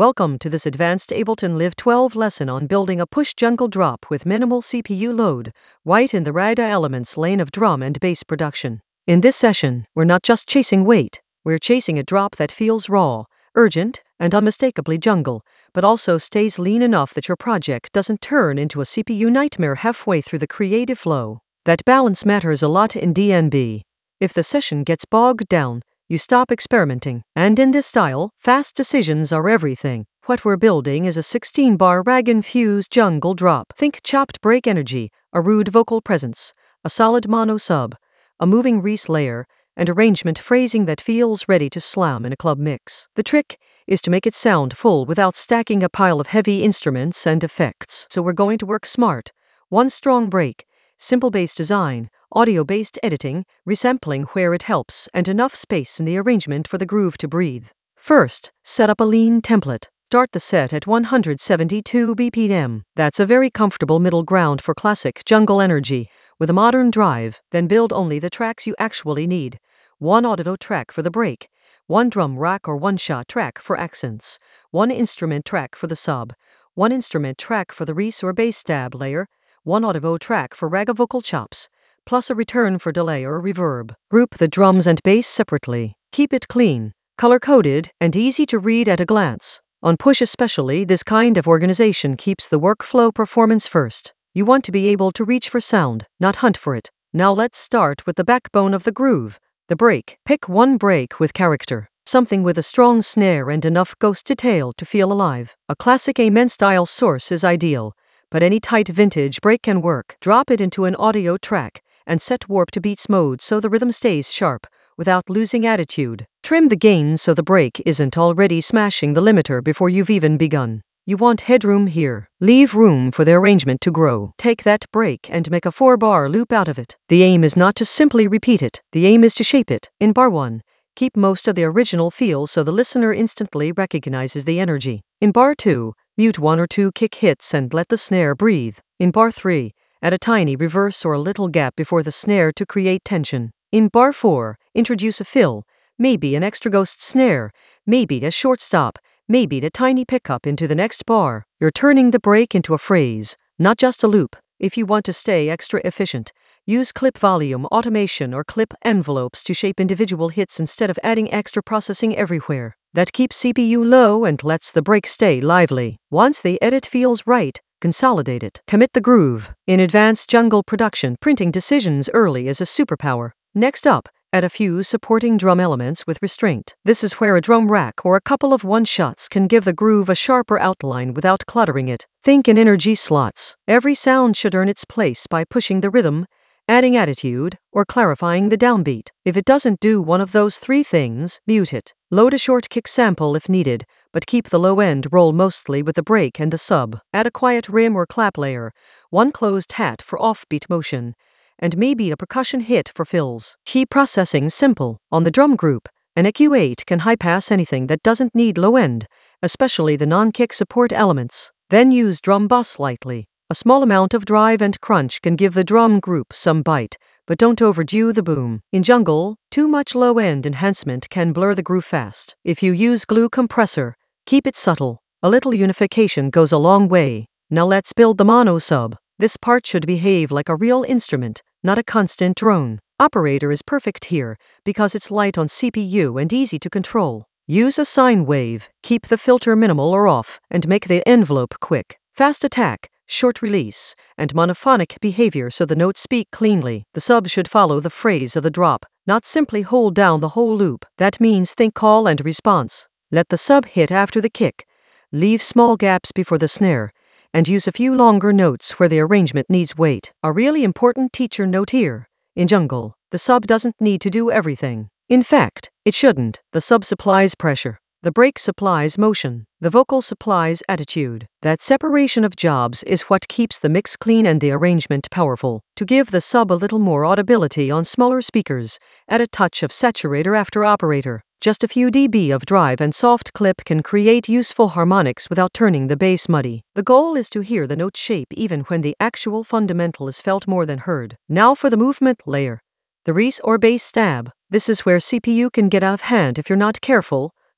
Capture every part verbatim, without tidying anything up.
Welcome to this advanced Ableton Live twelve lesson on building a push jungle drop with minimal C P U load, right in the Raga Elements lane of drum and bass production. In this session, we're not just chasing weight, we're chasing a drop that feels raw, urgent, and unmistakably jungle, but also stays lean enough that your project doesn't turn into a C P U nightmare halfway through the creative flow. That balance matters a lot in D N B. If the session gets bogged down, you stop experimenting. And in this style, fast decisions are everything. What we're building is a sixteen bar rag-infused jungle drop. Think chopped break energy, a rude vocal presence, a solid mono sub, a moving Reese layer, and arrangement phrasing that feels ready to slam in a club mix. The trick is to make it sound full without stacking a pile of heavy instruments and effects. So we're going to work smart. One strong break, simple bass design, audio-based editing, resampling where it helps, and enough space in the arrangement for the groove to breathe. First, set up a lean template. Start the set at one hundred seventy-two B P M. That's a very comfortable middle ground for classic jungle energy, with a modern drive. Then build only the tracks you actually need. One audio track for the break, one drum rack or one-shot track for accents, one instrument track for the sub, one instrument track for the Reese or bass stab layer, one audio track for raga vocal chops, plus a return for delay or reverb. Group the drums and bass separately. Keep it clean, color-coded, and easy to read at a glance. On push especially, this kind of organization keeps the workflow performance first. You want to be able to reach for sound, not hunt for it. Now let's start with the backbone of the groove, the break. Pick one break with character, something with a strong snare and enough ghost detail to feel alive. A classic Amen-style source is ideal, but any tight vintage break can work. Drop it into an audio track and set warp to beats mode so the rhythm stays sharp without losing attitude. Trim the gain so the break isn't already smashing the limiter before you've even begun. You want headroom here. Leave room for the arrangement to grow. Take that break and make a four bar loop out of it. The aim is not to simply repeat it. The aim is to shape it. In bar one, keep most of the original feel so the listener instantly recognizes the energy. In bar two, mute one or two kick hits and let the snare breathe. In bar three, add a tiny reverse or a little gap before the snare to create tension. In bar four, introduce a fill, maybe an extra ghost snare, maybe a short stop, maybe a tiny pickup into the next bar. You're turning the break into a phrase, not just a loop. If you want to stay extra efficient, use clip volume automation or clip envelopes to shape individual hits instead of adding extra processing everywhere. That keeps C P U low and lets the break stay lively. Once the edit feels right, consolidate it. Commit the groove. In advanced jungle production, printing decisions early is a superpower. Next up, add a few supporting drum elements with restraint. This is where a drum rack or a couple of one-shots can give the groove a sharper outline without cluttering it. Think in energy slots. Every sound should earn its place by pushing the rhythm, adding attitude, or clarifying the downbeat. If it doesn't do one of those three things, mute it. Load a short kick sample if needed, but keep the low end roll mostly with the break and the sub. Add a quiet rim or clap layer, one closed hat for offbeat motion, and maybe a percussion hit for fills. Keep processing simple. On the drum group, an E Q eight can high-pass anything that doesn't need low end, especially the non-kick support elements. Then use drum bus lightly. A small amount of drive and crunch can give the drum group some bite, but don't overdo the boom. In jungle, too much low-end enhancement can blur the groove fast. If you use glue compressor, keep it subtle. A little unification goes a long way. Now let's build the mono sub. This part should behave like a real instrument, not a constant drone. Operator is perfect here because it's light on C P U and easy to control. Use a sine wave, keep the filter minimal or off, and make the envelope quick. Fast attack, short release, and monophonic behavior so the notes speak cleanly. The sub should follow the phrase of the drop, not simply hold down the whole loop. That means think call and response. Let the sub hit after the kick. Leave small gaps before the snare, and use a few longer notes where the arrangement needs weight. A really important teacher note here. In jungle, the sub doesn't need to do everything. In fact, it shouldn't. The sub supplies pressure. The break supplies motion. The vocal supplies attitude. That separation of jobs is what keeps the mix clean and the arrangement powerful. To give the sub a little more audibility on smaller speakers, add a touch of saturator after operator. Just a few dB of drive and soft clip can create useful harmonics without turning the bass muddy. The goal is to hear the note shape even when the actual fundamental is felt more than heard. Now for the movement layer. The Reese or bass stab. This is where C P U can get out of hand if you're not careful,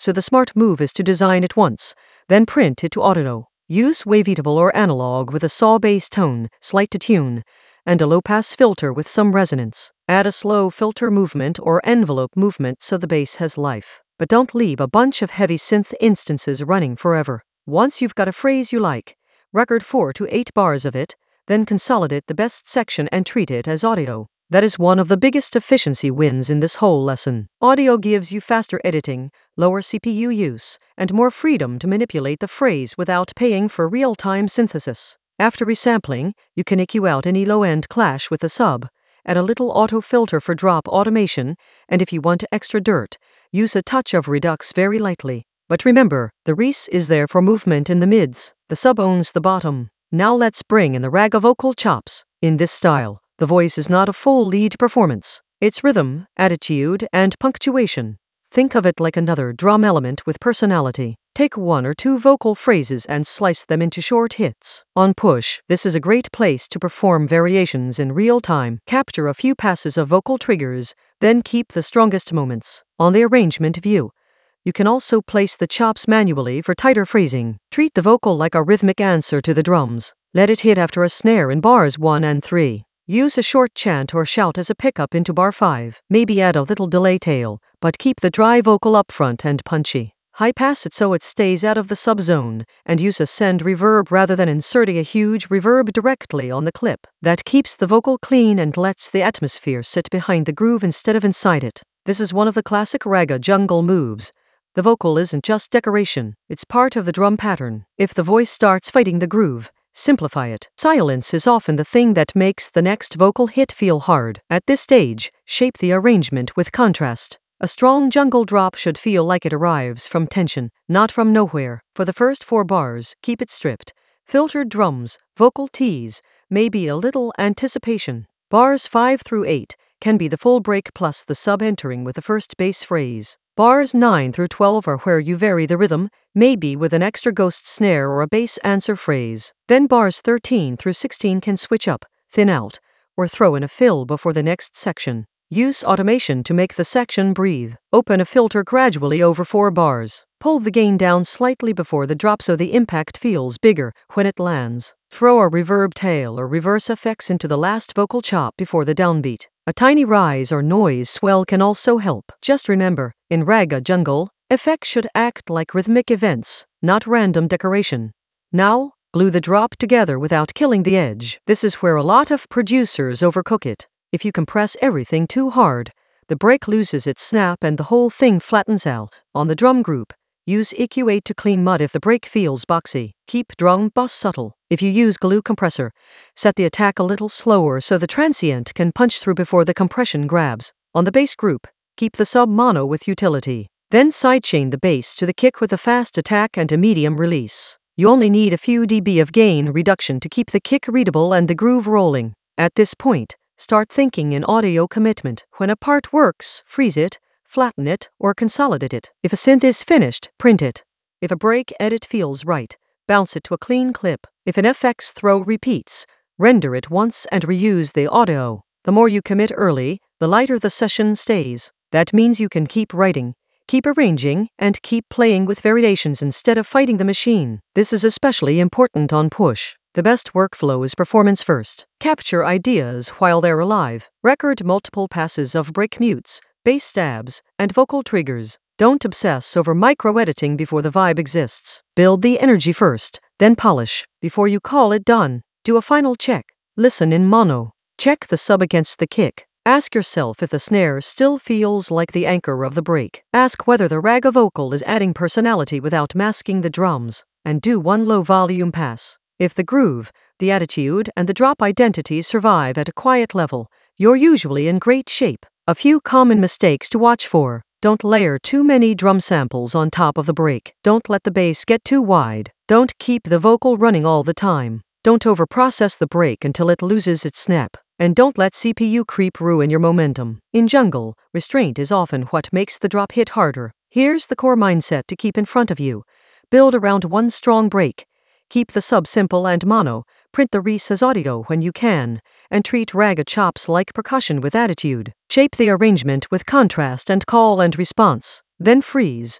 so the smart move is to design it once, then print it to audio. Use wavetable or analog with a saw bass tone, slight to tune, and a low-pass filter with some resonance. Add a slow filter movement or envelope movement so the bass has life. But don't leave a bunch of heavy synth instances running forever. Once you've got a phrase you like, record four to eight bars of it, then consolidate the best section and treat it as audio. That is one of the biggest efficiency wins in this whole lesson. Audio gives you faster editing, lower C P U use, and more freedom to manipulate the phrase without paying for real-time synthesis. After resampling, you can E Q out any low-end clash with the sub, add a little auto filter for drop automation, and if you want extra dirt, use a touch of redux very lightly. But remember, the res is there for movement in the mids, the sub owns the bottom. Now let's bring in the raga vocal chops. In this style, the voice is not a full lead performance. It's rhythm, attitude, and punctuation. Think of it like another drum element with personality. Take one or two vocal phrases and slice them into short hits. On push, this is a great place to perform variations in real time. Capture a few passes of vocal triggers, then keep the strongest moments. On the arrangement view, you can also place the chops manually for tighter phrasing. Treat the vocal like a rhythmic answer to the drums. Let it hit after a snare in bars one and three. Use a short chant or shout as a pickup into bar five. Maybe add a little delay tail, but keep the dry vocal up front and punchy. High pass it so it stays out of the subzone, and use a send reverb rather than inserting a huge reverb directly on the clip. That keeps the vocal clean and lets the atmosphere sit behind the groove instead of inside it. This is one of the classic raga jungle moves. The vocal isn't just decoration, it's part of the drum pattern. If the voice starts fighting the groove, simplify it. Silence is often the thing that makes the next vocal hit feel hard. At this stage, shape the arrangement with contrast. A strong jungle drop should feel like it arrives from tension, not from nowhere. For the first four bars, keep it stripped. Filtered drums, vocal tease, maybe a little anticipation. Bars five through eight can be the full break plus the sub entering with the first bass phrase. Bars nine through twelve are where you vary the rhythm, maybe with an extra ghost snare or a bass answer phrase. Then bars thirteen through sixteen can switch up, thin out, or throw in a fill before the next section. Use automation to make the section breathe. Open a filter gradually over four bars. Pull the gain down slightly before the drop so the impact feels bigger when it lands. Throw a reverb tail or reverse effects into the last vocal chop before the downbeat. A tiny rise or noise swell can also help. Just remember, in raga jungle, effects should act like rhythmic events, not random decoration. Now, glue the drop together without killing the edge. This is where a lot of producers overcook it. If you compress everything too hard, the break loses its snap and the whole thing flattens out. On the drum group, use E Q eight to clean mud if the break feels boxy. Keep drum bus subtle. If you use glue compressor, set the attack a little slower so the transient can punch through before the compression grabs. On the bass group, keep the sub mono with utility. Then sidechain the bass to the kick with a fast attack and a medium release. You only need a few dB of gain reduction to keep the kick readable and the groove rolling. At this point, start thinking in audio commitment. When a part works, freeze it, flatten it, or consolidate it. If a synth is finished, print it. If a break edit feels right, bounce it to a clean clip. If an F X throw repeats, render it once and reuse the audio. The more you commit early, the lighter the session stays. That means you can keep writing, keep arranging, and keep playing with variations instead of fighting the machine. This is especially important on push. The best workflow is performance first. Capture ideas while they're alive. Record multiple passes of break mutes, bass stabs, and vocal triggers. Don't obsess over micro-editing before the vibe exists. Build the energy first, then polish. Before you call it done, do a final check. Listen in mono. Check the sub against the kick. Ask yourself if the snare still feels like the anchor of the break. Ask whether the raga vocal is adding personality without masking the drums. And do one low volume pass. If the groove, the attitude, and the drop identity survive at a quiet level, you're usually in great shape. A few common mistakes to watch for. Don't layer too many drum samples on top of the break. Don't let the bass get too wide. Don't keep the vocal running all the time. Don't overprocess the break until it loses its snap. And don't let C P U creep ruin your momentum. In jungle, restraint is often what makes the drop hit harder. Here's the core mindset to keep in front of you. Build around one strong break. Keep the sub simple and mono, print the res as audio when you can, and treat raga chops like percussion with attitude. Shape the arrangement with contrast and call and response. Then freeze,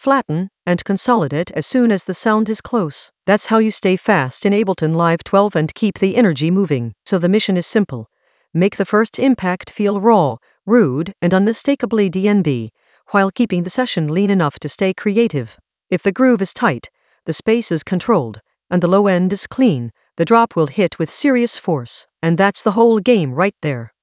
flatten, and consolidate as soon as the sound is close. That's how you stay fast in Ableton Live twelve and keep the energy moving. So the mission is simple. Make the first impact feel raw, rude, and unmistakably D N B, while keeping the session lean enough to stay creative. If the groove is tight, the space is controlled, and the low end is clean, the drop will hit with serious force. And that's the whole game right there.